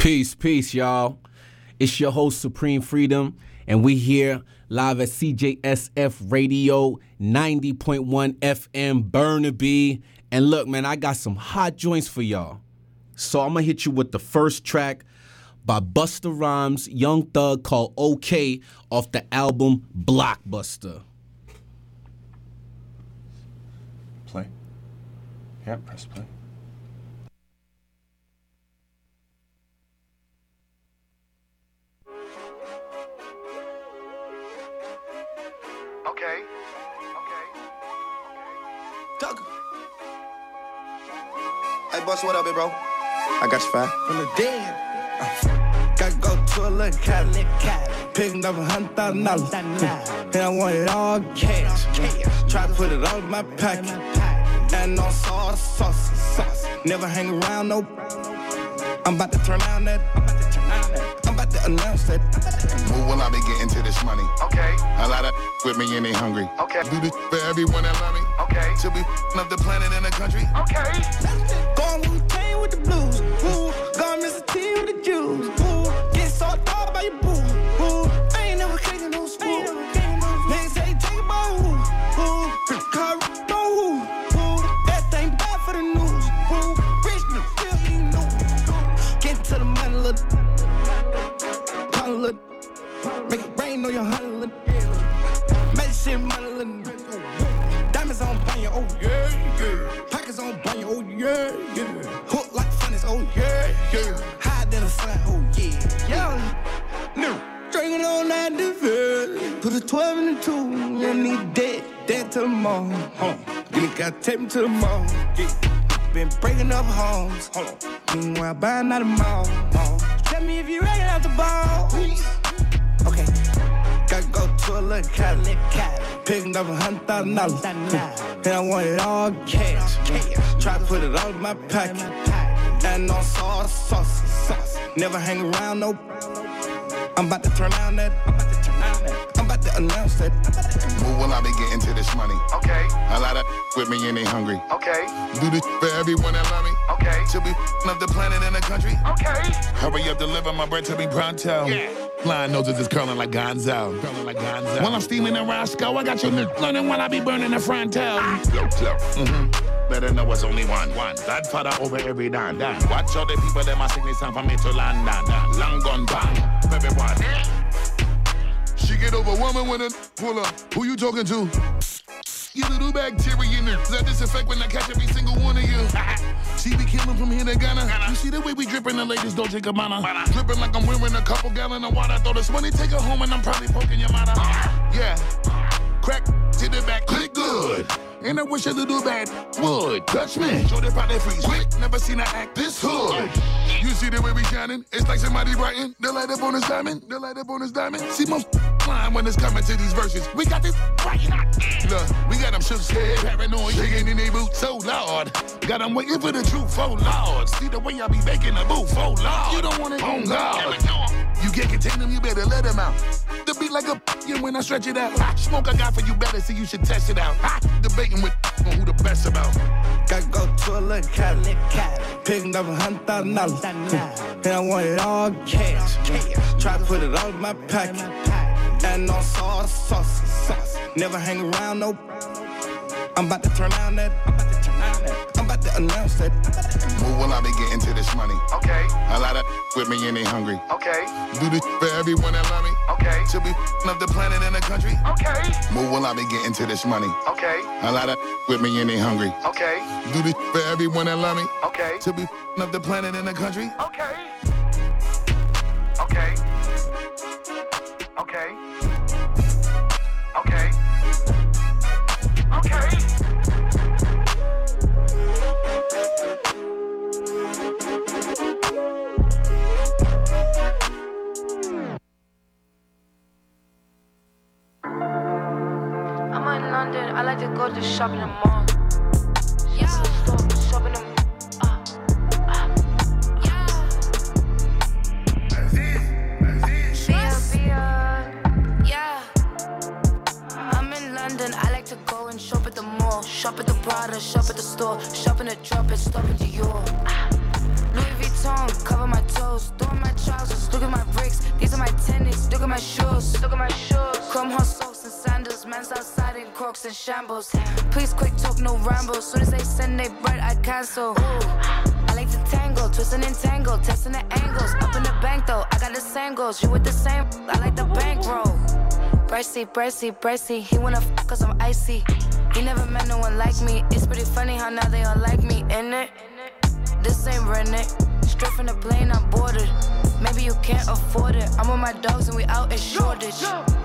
Peace, y'all. It's your host, Supreme Freedom, and we here live at CJSF Radio 90.1 FM Burnaby. And look, man, I got some hot joints for y'all. So I'm going to hit you with the first track by Busta Rhymes, Young Thug, called OK off the album Blockbuster. Play. Yeah, press play. Okay. Doug. Hey, boss, what up, big bro? I got you five. From the dead. Gotta go to a little Cali. Picking up $100,000. And I want it all cash. Try to put it all in my pocket. And no sauce. Never hang around, no. I'm about to turn down that. I'm about to announce that. Move when I be getting to this money. Okay. A lot of with me and they hungry. Okay. Do this for everyone that love me. Okay. Till we up the planet and the country. Okay. Going Wu-Tang with the blues. Ooh. Going Mr. T with the Jews. Ooh. Get so dog by your boo. Ooh. I ain't never taking no school. Niggas say take my who. Ooh. Car no who. Ooh. That thing bad for the news. Ooh. Rich nigga, feel you know. Get to the money, look. Look. Make it rain on your honey. Make shit money. Diamonds on banyo, oh yeah. Pockets on banyo, oh yeah. Hook like funnies, oh yeah. Hide in the sun, oh yeah. No. Drinking on that divorce. Put a 12 in the 2. You need dead to the mall. Hold on. You gotta take me to the mall. Yeah. Been breaking up homes. Hold on. Meanwhile, buying out the mall. Tell me if you ready out the ball. Okay. Gotta go to a little Cali. Picking up $100,000. And I want it all cash. Try to put it all in my pocket. And no sauce. Never hang around, no. I'm about to turn down that. I'm about to announce that. Move when I be getting to this money. Okay. A lot of with me and they hungry. Okay. Do this for everyone that love me. Okay. Till we up the planet and the country. Okay. Hurry up, deliver my bread to me pronto. Yeah. Flying noses is curling like Gonzo. While I'm steaming in Roscoe, I got your niggas learning while I be burning the frontal. Better know it's only one. Godfather over every dime. Watch all the people that my sickness time for me to London. Long gone bang. Baby, what? She get over woman when it pull up. Who you talking to? You little bacteria in there. That disinfect when I catch every single one of you. She be killing from here to Ghana. You see the way we dripping, the ladies don't take a mana. Dripping like I'm wearing a couple gallon of water. Throw this money, take her home, and I'm probably poking your mama. Yeah. Crack to the back, click good. And I wish a little bad would touch me. Show the body freeze quick. Never seen her act this hood. You see the way we shining? It's like somebody brighten. The light up on his diamond. See most flying when it's coming to these verses. We got this right. Look, we got them shook scared, paranoid, shaking in their boots. So Lord, got them waiting for the truth. Oh Lord, see the way I be making a move. Oh Lord, you don't want it. Oh God, you can't contain them. You better let them out. The beat like a and when I stretch it out. Smoke I got for you better, so you should test it out. Debating with on who the best about. Gotta go to a little Cali. Picking up $100,000. And I want it all cash. Try to put it all in my pocket. And no sauce. Never hang around, no. I'm about to turn down that. I'm about to announce that. Move when I be getting to this money. Okay. A lot of with me and they hungry. Okay. Do this for everyone that love me. Okay. Till we up the planet and the country. Okay. Move when I be getting to this money. Okay. A lot of with me and they hungry. Okay. Do this for everyone that love me. Okay. Till we up the planet and the country. Okay. Okay. Okay. Okay. Okay. I'm in London, I like to go to shop in the mall. Yeah. Shop in the yeah. I'm in London, I like to go and shop at the mall. Shop at the Prada, shop at the store. Shop in the drop and stop at Dior. Louis Vuitton, cover my toes. Throw my at my shoes. Look at my shoes. Chrome hot socks and sandals. Man's outside in Crocs and shambles. Please quick talk, no rambles. Soon as they send they bread, I cancel. Ooh. I like to tangle, twisting and tangle, testing the angles. Up in the bank though, I got the same goals. You with the same, I like the bankroll. Bracy, he wanna f cause I'm icy. He never met no one like me. It's pretty funny how now they all like me, innit? This ain't rented. Straight from the plane, I'm boarded. Maybe you can't afford it. I'm with my dogs and we out in Shoreditch.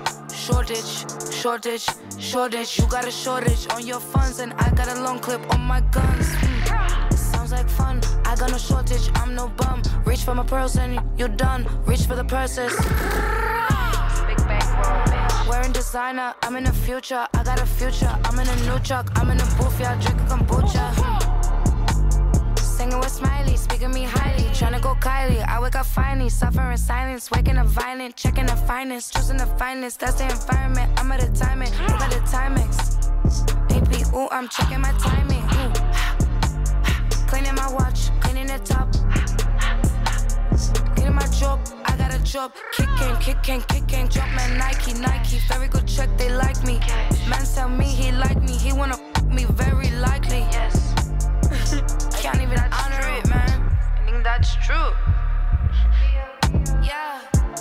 You got a shortage on your funds and I got a long clip on my guns. Sounds like fun, I got no shortage, I'm no bum. Reach for my pearls and you're done. Reach for the purses. Big bankroll, bitch. Wearing designer, I'm in the future. I got a future, I'm in a new truck. I'm in a booth, yeah, drinking kombucha. Singing with Smiley, speaking me highly. Tryna go Kylie, I wake up finally. Suffer in silence, waking up violent. Checking the finest, choosing the finest. That's the environment, I'm at the timing. Look at the Timex. AP, ooh, I'm checking my timing. Ooh. Cleaning my watch, cleaning the top. Getting my job, I got a job. Kicking, drop man Nike. Very good check, they like me. Man tell me he like me, he wanna f me very likely. Yes. Can't even honor it, man. I think that's true. Yeah.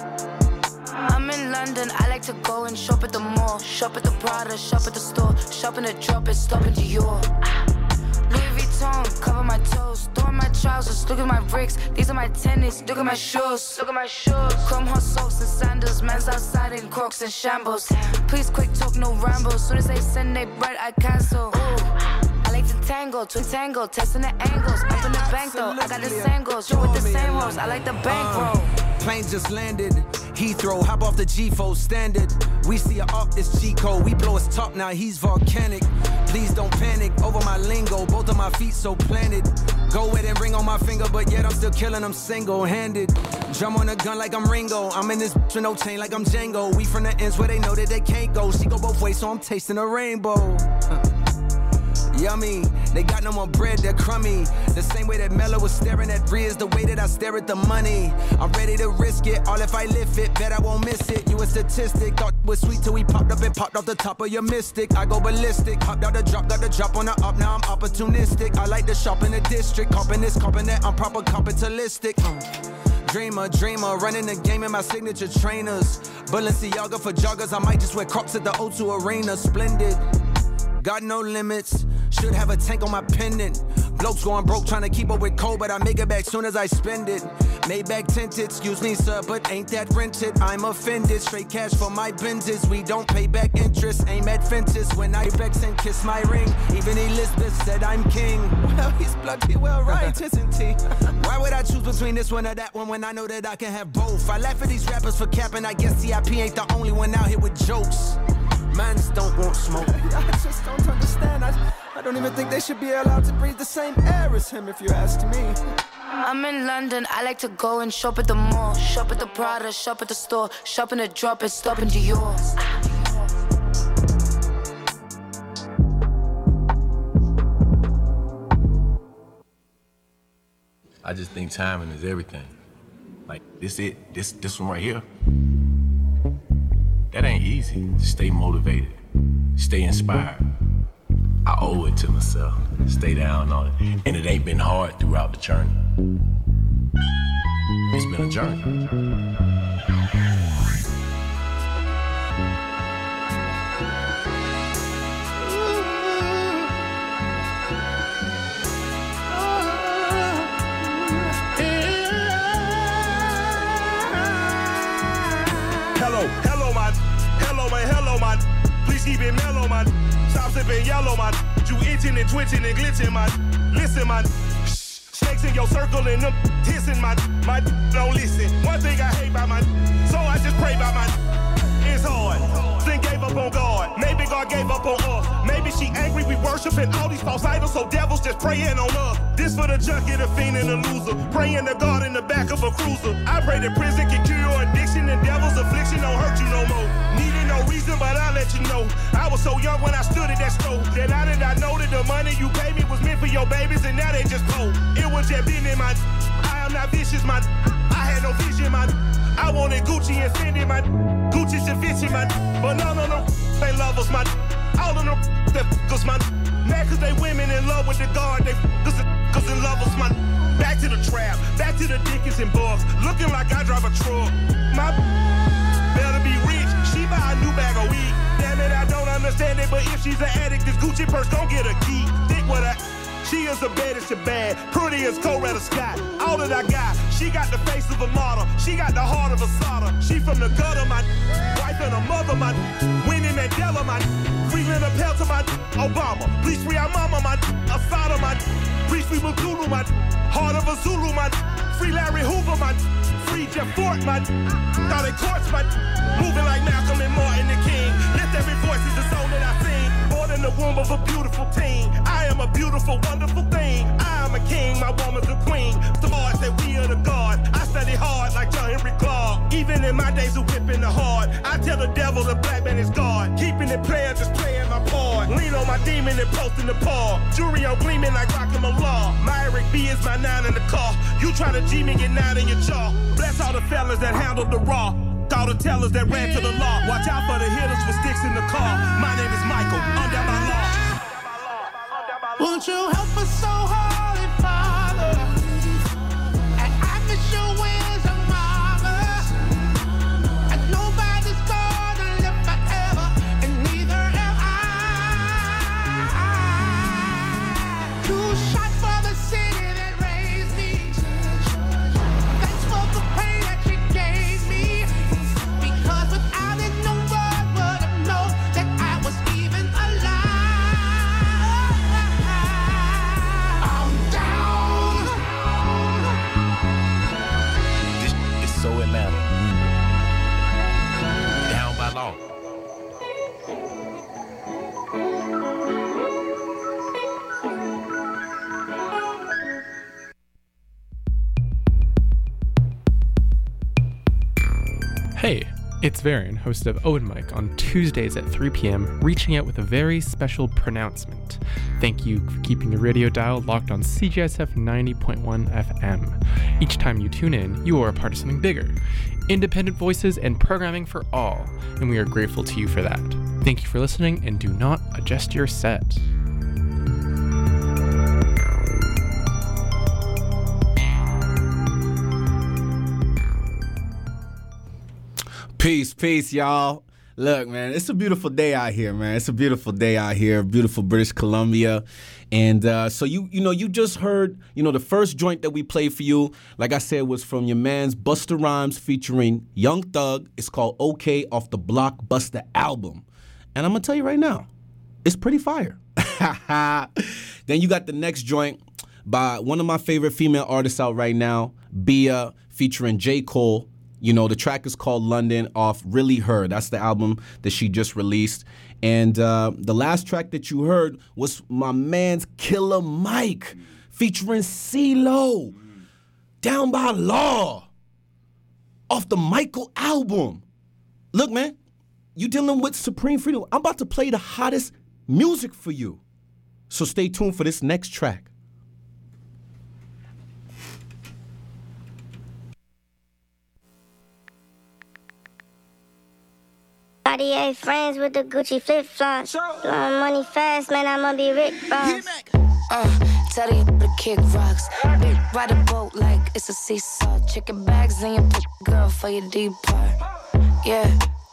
I'm in London, I like to go and shop at the mall. Shop at the Prada, shop at the store. Shop in the drop and stop in Dior. Louis Vuitton, cover my toes. Throw in my trousers, look at my bricks. These are my tennis, look at my shoes. Look at my shoes. Chrome hot socks and sandals. Man's outside in Crocs and shambles. Please quick talk, no rambles. Soon as they send they bread, I cancel. Ooh. I like to tangle, testing the angles. Up in the bank though, I got the same goals. You with the same hoes, I like the bankroll. Plane just landed, Heathrow, hop off the G4 standard. We see her off this G-code, we blow his top now, he's volcanic. Please don't panic, over my lingo, both of my feet so planted. Go with and ring on my finger, but yet I'm still killing them single-handed. Drum on a gun like I'm Ringo, I'm in this with no chain like I'm Django. We from the ends where they know that they can't go. She go both ways, so I'm tasting a rainbow. Yummy, they got no more bread, they're crummy. The same way that Mello was staring at Riz, the way that I stare at the money. I'm ready to risk it, all if I lift it, bet I won't miss it. You a statistic, thought it was sweet till we popped up and popped off the top of your mystic. I go ballistic, hopped out the drop, got the drop on the up, now I'm opportunistic. I like to shop in the district, copping this, copping that, I'm proper capitalistic. Dreamer, running the game in my signature trainers. Balenciaga for joggers, I might just wear Crocs at the O2 Arena, splendid. Got no limits, should have a tank on my pendant. Blokes going broke trying to keep up with cold, but I make it back soon as I spend it. Maybach tinted, excuse me sir, but ain't that rented? I'm offended, straight cash for my Benzes. We don't pay back interest, aim at fences. When I vex and kiss my ring, even Elizabeth said I'm king. Well, he's bloody well right, isn't he? Why would I choose between this one or that one when I know that I can have both? I laugh at these rappers for capping, I guess TIP ain't the only one out here with jokes. Mans don't want smoke. I just don't understand. I don't even think they should be allowed to breathe the same air as him, if you ask me. I'm in London, I like to go and shop at the mall. Shop at the Prada, shop at the store. Shop in the drop and stop in Dior. I just think timing is everything. Like, this one right here. That ain't easy. Stay motivated. Stay inspired. I owe it to myself. Stay down on it. And it ain't been hard throughout the journey. It's been a journey. Hello, man. Please keep it mellow, man. Stop sipping yellow, man. You itching and twitching and glitching, man. Listen, man. Snakes in your circle and them hissing, man. My don't listen. One thing I hate about my so I just pray about my it's hard. Then gave up on God. Maybe God gave up on us. Maybe she angry we worshiping all these false idols, so devils just praying on us. This for the junkie, the fiend, and the loser. Praying to God in the back of a cruiser. I pray that prison can cure your addiction and devil's affliction don't hurt you no more. Needed no reason, but I'll let you know. I was so young when I stood at that stove. That I did not know that the money you paid me was meant for your babies, and now they just cold. It was just been in my I am not vicious, my I had no vision, my I wanted Gucci and Fendi, my Gucci and Vinci, my. But none of them they lovers, my. All of them that cause my. Mad cause they women in love with the guard, they cause in lovers, my. Back to the trap, back to the Dickens and Bugs. Looking like I drive a truck. My better be rich, she buy a new bag of weed. Damn it, I don't understand it, but if she's an addict, this Gucci purse gon' get a key. Think what I. She is the baddest of bad, pretty as Coretta Scott. All that I got, she got the face of a model, she got the heart of a solder. She from the gutter, my wife and a mother, my Winnie Mandela, my Freeland Pelter, my Obama. Please free our mama, my Assata, my Preach free Magulu, my heart of a Zulu, my free Larry Hoover, my free Jeff Fort, my thought it courts, my moving like Malcolm and Martin the King. Lift every voice is the song that I sing. Born in the womb of a beautiful teen. I am a beautiful, wonderful thing. I am a king, my woman's a queen. The Lord said we are the God. I study hard like John Henry Clark. Even in my days of whipping the hard, I tell the devil the black man is God. Keeping it playing, just playing my part. Lean on my demon and posting the paw. Jury on gleaming like rockin' my law. My Eric B is my 9 in the car. You try to G me, get 9 in your jaw. Bless all the fellas that handled the raw. All the tellers that ran to the law. Watch out for the hitters with sticks in the car. My name is Michael, under my law. Won't you help us so holy, Father? And I miss your wings of mama. And nobody's gonna live forever, and neither am I. You shot for the city that raised me. Thanks for the pain that you gave me. Because without it, no one would have known that I was even alive. I'm down. This is so Atlanta. Down by law. Hey, it's Varian, host of Owen Mike, on Tuesdays at 3 p.m., reaching out with a very special pronouncement. Thank you for keeping your radio dial locked on CJSF 90.1 FM. Each time you tune in, you are a part of something bigger. Independent voices and programming for all, and we are grateful to you for that. Thank you for listening, and do not adjust your set. Peace, y'all. Look, man, it's a beautiful day out here, man. It's a beautiful day out here, beautiful British Columbia. And so you just heard, the first joint that we played for you, like I said, was from your man's Busta Rhymes featuring Young Thug. It's called OK off the Blockbuster album. And I'm going to tell you right now, it's pretty fire. Then you got the next joint by one of my favorite female artists out right now, Bia, featuring J. Cole. The track is called London off Really Her. That's the album that she just released. And the last track that you heard was my man's Killer Mike featuring CeeLo, Down by Law, off the Michael album. Look, man, you dealing with Supreme Freedom. I'm about to play the hottest music for you. So stay tuned for this next track. Cartier friends with the Gucci flip-flops. Blowing money fast, man, I'ma be Rick Ross. Tell you to kick rocks. Big ride a boat like it's a seesaw. Chicken bags in your girl for your deep part. Yeah.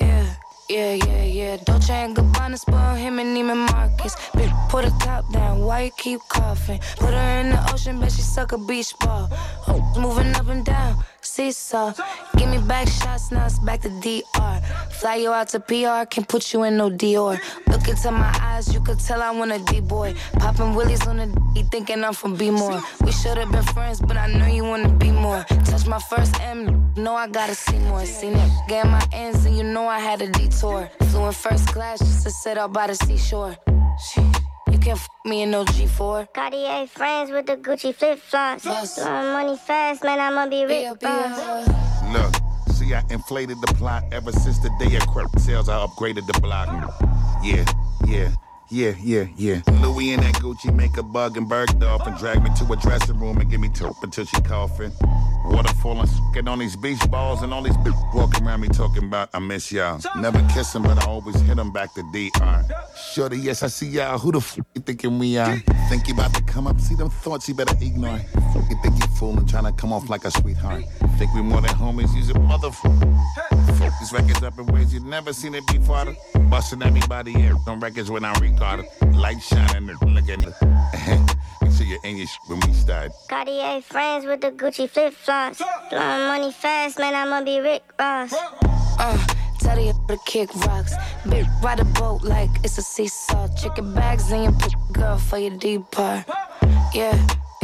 Dolce and Gabbana spoil him and Neiman Marcus. Bitch, put her top down, why you keep coughing? Put her in the ocean, bet she suck a beach ball. Oh, moving up and down, seesaw. Give me back shots, now it's back to DR. Fly you out to PR, can't put you in no Dior. Look into my eyes, you could tell I want a D-boy. Popping willies on the D, thinking I'm from B-more. We should've been friends, but I know you wanna be more. Touch my first M, know I gotta see more. Seen it, get my ends, and you know I had a detour. Flew in first class just to sit out by the seashore. You can't f me in no G4. Cartier friends with the Gucci flip-flops. Blowing money fast, man, I'ma be Rick Ross. Look, see, I inflated the plot ever since the day of crap sales. I upgraded the block. Yeah. Yeah. Louis and that Gucci make a bug and Bergdorf and drag me to a dressing room and give me top until she coughing. Water falling, get on these beach balls and all these bitches walking around me talking about I miss y'all. Never kiss them, but I always hit them back to DR. Shorty, yes, I see y'all. Who the f*** you thinking we are? Think you about to come up, see them thoughts you better ignore. You think you fooling, trying to come off like a sweetheart. Think we more than homies, use a motherfucker. Fuck these records up in ways you've never seen it before. Busting everybody in on records when I record it. Light shining, look at it. Make sure you're in your shit when we start. Cartier friends with the Gucci flip-flops. Blowing money fast, man, I'ma be Rick Ross. Tell you to kick rocks. Big ride a boat like it's a seesaw. Chicken bags in your girl for your deep part. Yeah.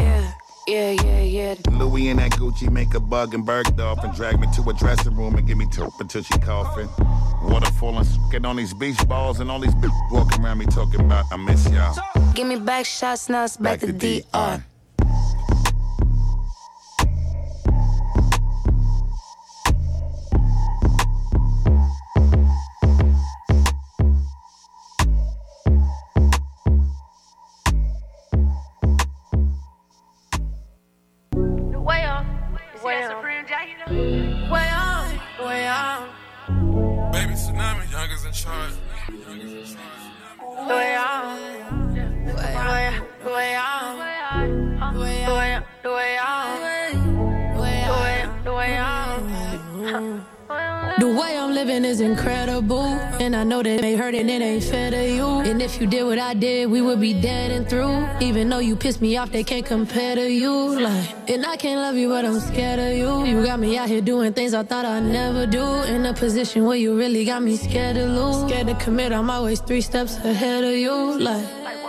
Louis and that Gucci make a bug and Bergdorf and drag me to a dressing room and give me top until she coughing. Water falling, get on these beach balls and all these bitches walking around me talking about I miss y'all. Give me back shots, now it's back to DR. Baby Tsunami, youngest in charge. The way I'm living is incredible, and I know that it ain't hurt and it ain't fair to you. And if you did what I did, we would be dead and through. Even though you pissed me off, they can't compare to you. Like, and I can't love you, but I'm scared of you. You got me out here doing things I thought I'd never do. In a position where you really got me scared to lose. Scared to commit, I'm always 3 steps ahead of you. Like,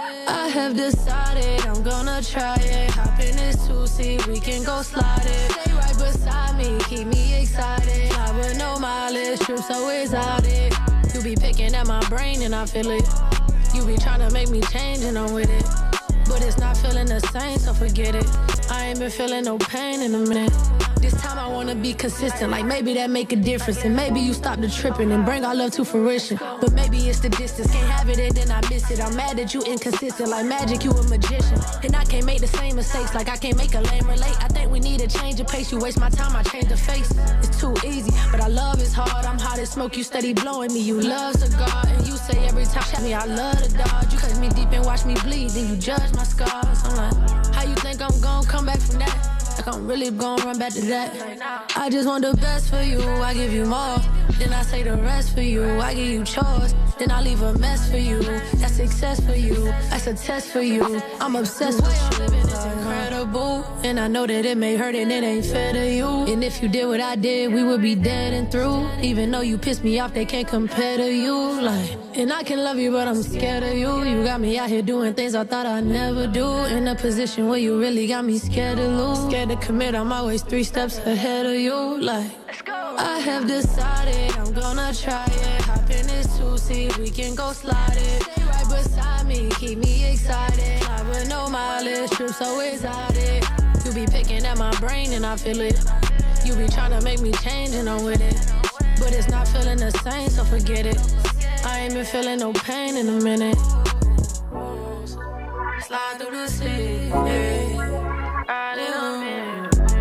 I have decided I'm gonna try it. Hop in this 2-seat, we can go slide it. Stay right beside me, keep me excited. I would know mileage, trips always out it. You be picking at my brain and I feel it. You be trying to make me change and I'm with it. But it's not feeling the same, so forget it. I ain't been feeling no pain in a minute. This time I wanna be consistent, like maybe that make a difference. And maybe you stop the tripping and bring our love to fruition. But maybe it's the distance, can't have it and then I miss it. I'm mad that you inconsistent, like magic, you a magician. And I can't make the same mistakes, like I can't make a lame relate. I think we need a change of pace, you waste my time, I change the face. It's too easy, but our love is hard. I'm hot as smoke, you steady blowing me. You love cigar, and you say every time chat me, I love the dodge. You cut me deep and watch me bleed, then you judge my scars. I'm like, how you think I'm gonna come back from that? Like I'm really gonna run back to that. I just want the best for you, I give you more. Then I say the rest for you, I give you chores. Then I leave a mess for you, that's success for you. That's a test for you, I'm obsessed with you. It's incredible, and I know that it may hurt and it ain't fair to you. And if you did what I did, we would be dead and through. Even though you pissed me off, they can't compare to you. Like, and I can love you, but I'm scared of you. You got me out here doing things I thought I'd never do. In a position where you really got me scared to lose. Scared to commit, I'm always 3 steps ahead of you. Like, I have decided I'm gonna try it. Hop in this 2-seat, we can go slide it. Stay right beside me, keep me excited. I would know mileage, trips always out it. You be picking at my brain and I feel it. You be trying to make me change and I'm with it. But it's not feeling the same, so forget it. I ain't been feeling no pain in a minute. Slide through the city, ride in a minute.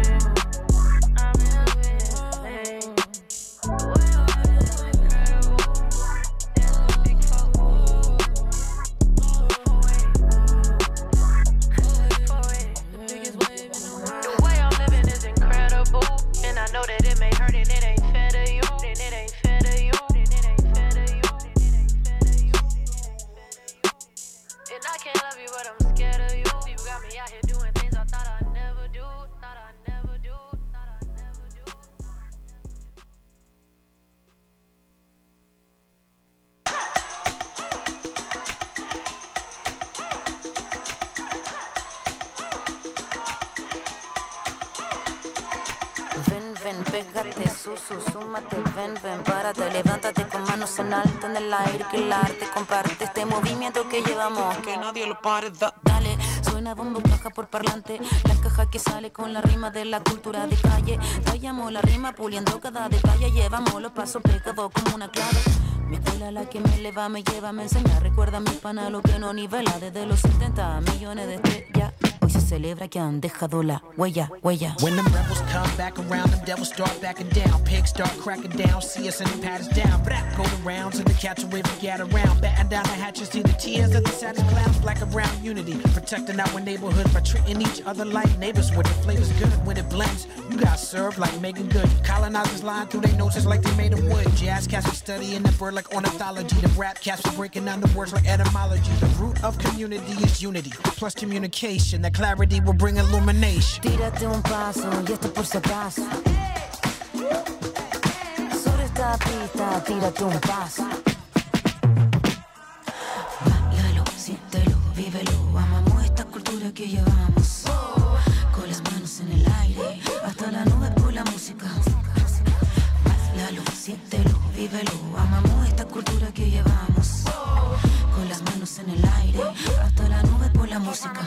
I know that it may hurt and it ain't fair to you. And it ain't fair to you. And it ain't fair to you. And it ain't fair to you. And I can't love you, but I'm scared of you. You got me out here doing things I thought I'd never do. Thought I'd never do. Thought I'd never do. Ven, pégate, súmate, ven, párate, levántate con manos en alto en el aire, que el arte comparte este movimiento que llevamos, que nadie lo pare, dale, suena bombo, caja por parlante, la caja que sale con la rima de la cultura de calle, tallamos la rima puliendo cada detalle, llevamos los pasos pegados como una clave. Mi escuela la que me eleva, me lleva, me enseña. Recuerda mi pana lo que no nivela. Desde los 70 millones de estrellas. Hoy se celebra que han dejado la huella, huella. When them rebels come back around, them devils start backing down. Pigs start cracking down, see us and the patters down. Black go the rounds and the cats are waving gat around. Batten down the hatches, see the tears of the saddest clowns. Black around unity, protecting our neighborhood by treating each other like neighbors. With the flavors good, when it blends, you got served like making good. Colonizers lying through their noses like they made of wood. Jazz cats be studying the word like ornithology. The rap cats be breaking down the words like etymology. The root of community is unity, plus communication. That clarity will bring illumination. Tírate un paso y esto por si acaso. Sobre esta pista, tírate un paso. Báilalo, siéntelo, vívelo. Amamos esta cultura que llevamos. Con las manos en el aire, hasta la nube por la música. Báilalo, siéntelo, vívelo. Amamos esta cultura que llevamos. Con las manos en el aire, hasta la nube por la música.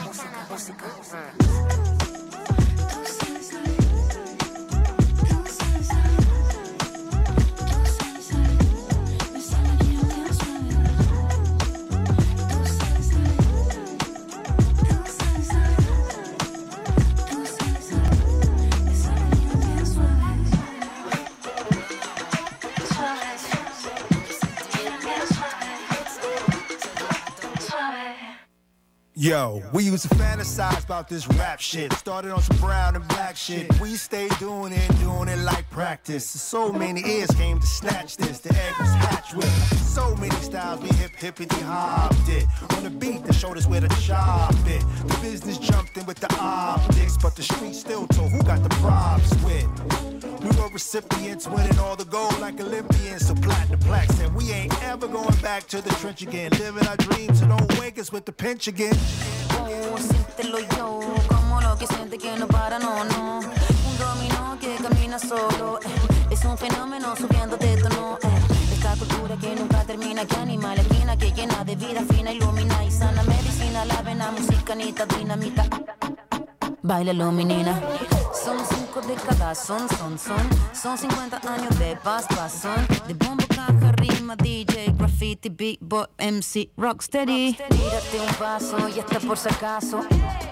Yo, we used to fantasize about this rap shit. Started on some brown and black shit. We stayed doing it like practice. So many ears came to snatch this. The egg was hatched with so many styles. We hippity hopped it. On the beat, the shoulders where the chop it. The business jumped in with the optics, but the street still told who got the props with. We were recipients winning all the gold like Olympians. So platinum plaques, and we ain't ever going back to the trench again. Living our dreams, so don't wake us with the pinch again. Oh, siéntelo yo, como lo que siente que no para, no, no. Un dominó que camina solo, es un fenómeno subiendo de tono, Esta cultura que nunca termina, que anima la esquina, que llena de vida fina, ilumina y sana medicina, la vena, música, nita, dinamita. Báilalo, menina. Son 5 décadas, son 50 años de paz, son de bombo, caja, rima, DJ, graffiti, beatboy, MC, rocksteady. Tírate un paso y hasta por si acaso.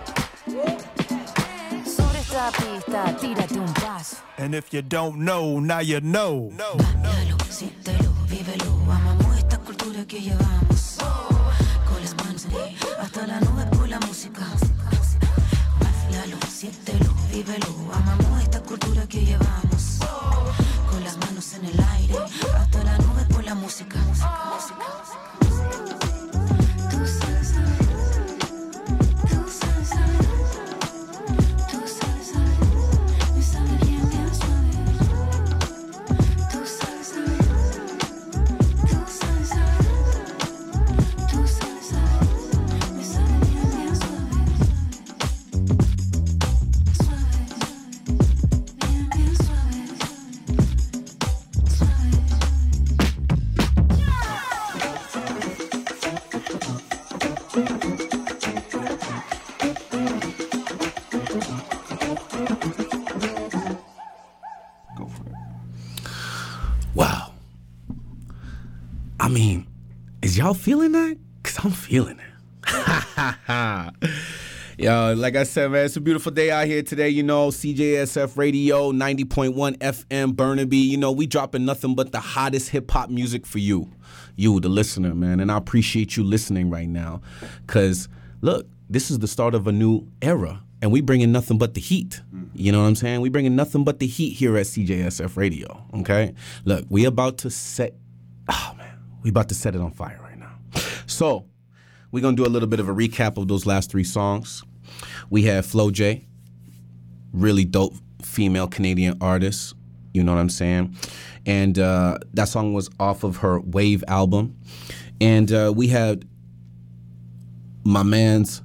Sobre esta pista, tírate un paso. And if you don't know, now you know. Báilalo, siéntelo, vívelo. Amamos esta cultura que llevamos. Con las manos hasta la nube por la música. Siéntelo, vívelo, amamos esta cultura que llevamos. Con las manos en el aire, hasta la nube por la música. Tú sabes, tú sabes, tú sabes, me sabe bien, bien suave. Tú sabes, tú sabes, tú sabes, me sabe bien, bien suave. Wow. I mean, is y'all feeling that? Because I'm feeling it. Yo, like I said, man, it's a beautiful day out here today. You know, CJSF Radio, 90.1 FM, Burnaby. You know, we dropping nothing but the hottest hip-hop music for you, the listener, man. And I appreciate you listening right now. Because, look, this is the start of a new era. And we bringing nothing but the heat. You know what I'm saying? We bringing nothing but the heat here at CJSF Radio, okay? Look, we about to set it on fire right now. So, we're going to do a little bit of a recap of those last 3 songs. We had Flo J, really dope female Canadian artist, you know what I'm saying? And that song was off of her Wave album. And we had my man's...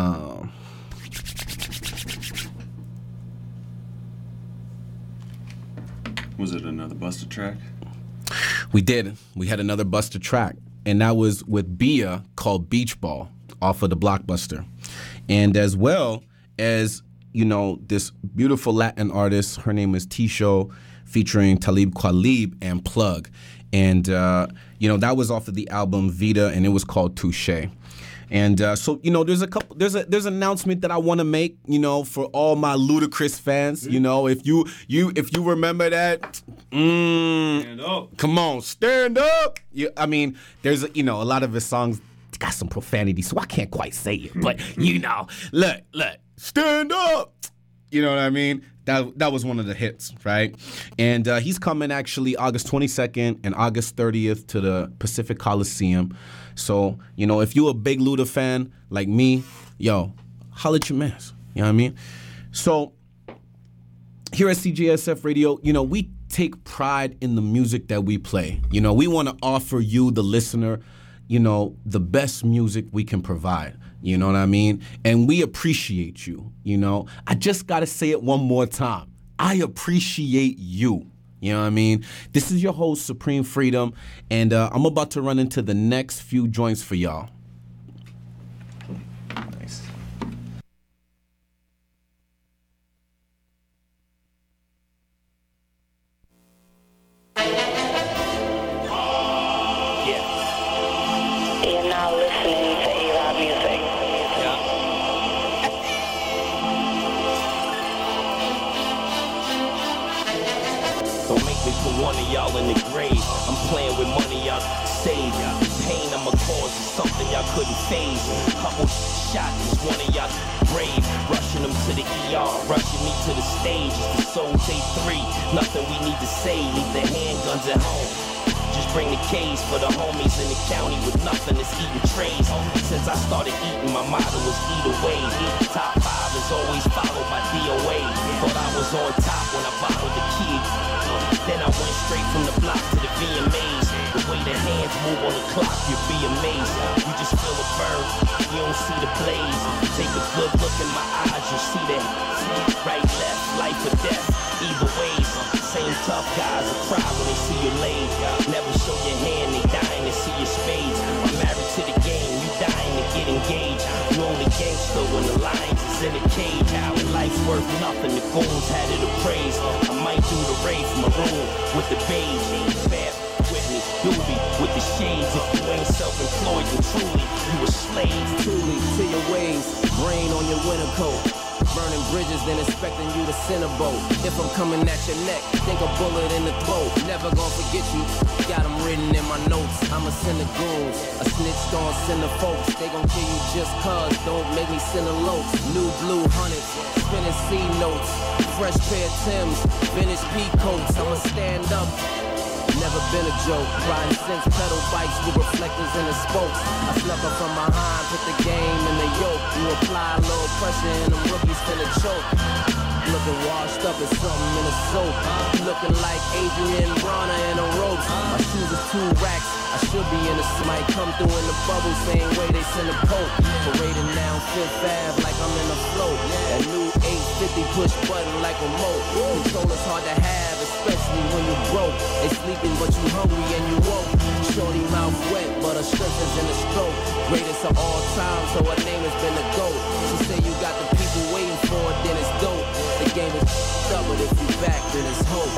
Was it another Busta track? We did. We had another Busta track. And that was with Bia called Beach Ball off of the Blockbuster. And as well as this beautiful Latin artist. Her name is Tisho, featuring Talib Kweli and Plug. And, that was off of the album Vita, and it was called Touché. And so, there's an announcement that I want to make, for all my Ludacris fans. If you remember that, stand up. Come on, stand up. There's a lot of his songs got some profanity, so I can't quite say it. But look, stand up. You know what I mean? That was one of the hits, right? And he's coming actually August 22nd and August 30th to the Pacific Coliseum. So, if you're a big Luda fan like me, holla at your mans. You know what I mean? So, here at CJSF Radio, we take pride in the music that we play. We want to offer you, the listener, the best music we can provide. You know what I mean? And we appreciate you, I just got to say it one more time. I appreciate you. You know what I mean? This is your host, Supreme Freedom, and I'm about to run into the next few joints for y'all. Nice. You're now listening to A-Rob Music. Don't make me put one of y'all in the grave. I'm playing with money y'all save. Pain I'ma cause is something y'all couldn't phase. Couple shots is one of y'all brave. Rushing them to the ER, rushing me to the stage. It's the Soul J3. Nothing we need to say. Leave the handguns at home. Just bring the K's for the homies in the county with nothing that's eating trays. Since I started eating, my motto was eat away. Top 5 is always followed by DOA. Thought I was on top when I bottled the key. Then I went straight from the block to the VMAs. The way the hands move on the clock, you'll be amazed. You just feel a burn, you don't see the blaze. Take a good look in my eyes, you'll see that. Right, left, life or death, either ways. Same tough guys will cry when they see you laid. Never show your hand, they dying to see your spades. I'm married to the game, you dying to get engaged. You only gangster when the lions is in a cage. How life's worth nothing, the goons had it appraised. I might do the raid from a room with the beige. Bad Whitney, Doobie with the shades. If you ain't self-employed, then truly you a slave. Truly to your ways, brain on your winter coat. Burning bridges, then expecting you to send a boat. If I'm coming at your neck, think a bullet in the throat. Never gonna forget you, got them written in my notes. I'ma send the goons, a snitch gon' send the folks. They gon' kill you just cuz, don't make me send a loaf. New blue hundreds, spinning C notes. Fresh pair of Timbs, vintage P-coats. I'ma stand up. Never been a joke, riding since pedal bikes with reflectors in the spokes. I snuck up from behind, put the game in the yoke. You apply a little pressure and them rookies finna choke. Looking washed up as something in a soap. Looking like Adrian Bronner in a ropes. My shoes is 2 racks, I should be in a might come through in the bubble, same way they send a coat. Parading down Fifth Ave like I'm in a float. That new 850 push button like a remote. Controller's hard to have, especially when you broke. They sleeping but you hungry and you woke. Shorty mouth wet, but her strength is in a stroke. Greatest of all time, so her name has been the GOAT. She say you got the people waiting for it, then it's dope. The game is up, but if you back, then it's hope.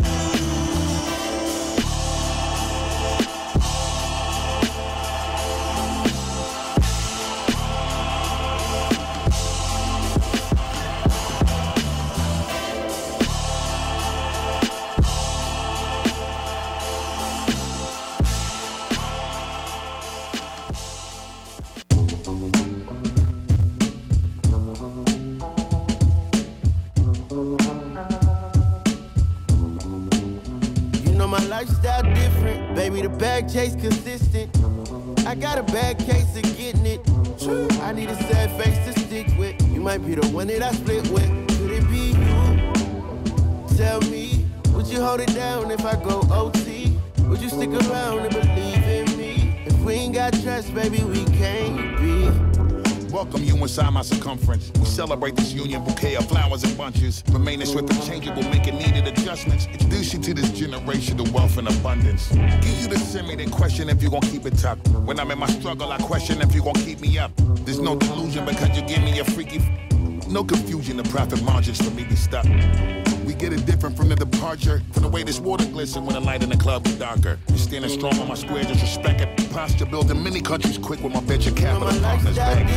Lifestyle different, baby, the bag chase consistent. I got a bad case of getting it. I need a sad face to stick with. You might be the one that I split with. Could it be you? Tell me, would you hold it down if I go OT? Would you stick around and believe in me? If we ain't got trust, baby, we can't be. Welcome you inside my circumference. We celebrate this union bouquet of flowers and bunches. Remaining swift and changeable, making needed adjustments. Introduce you to this generation of wealth and abundance. Give you the semi, then question if you gon' keep it tucked. When I'm in my struggle, I question if you gon' keep me up. There's no delusion because you give me a freaky No confusion, the profit margins for me be stuck. We get it different from the departure, from the way this water glisten when the light in the club is darker. You standing strong on my square, just respect it. Posture building many countries quick with my venture capital partners back.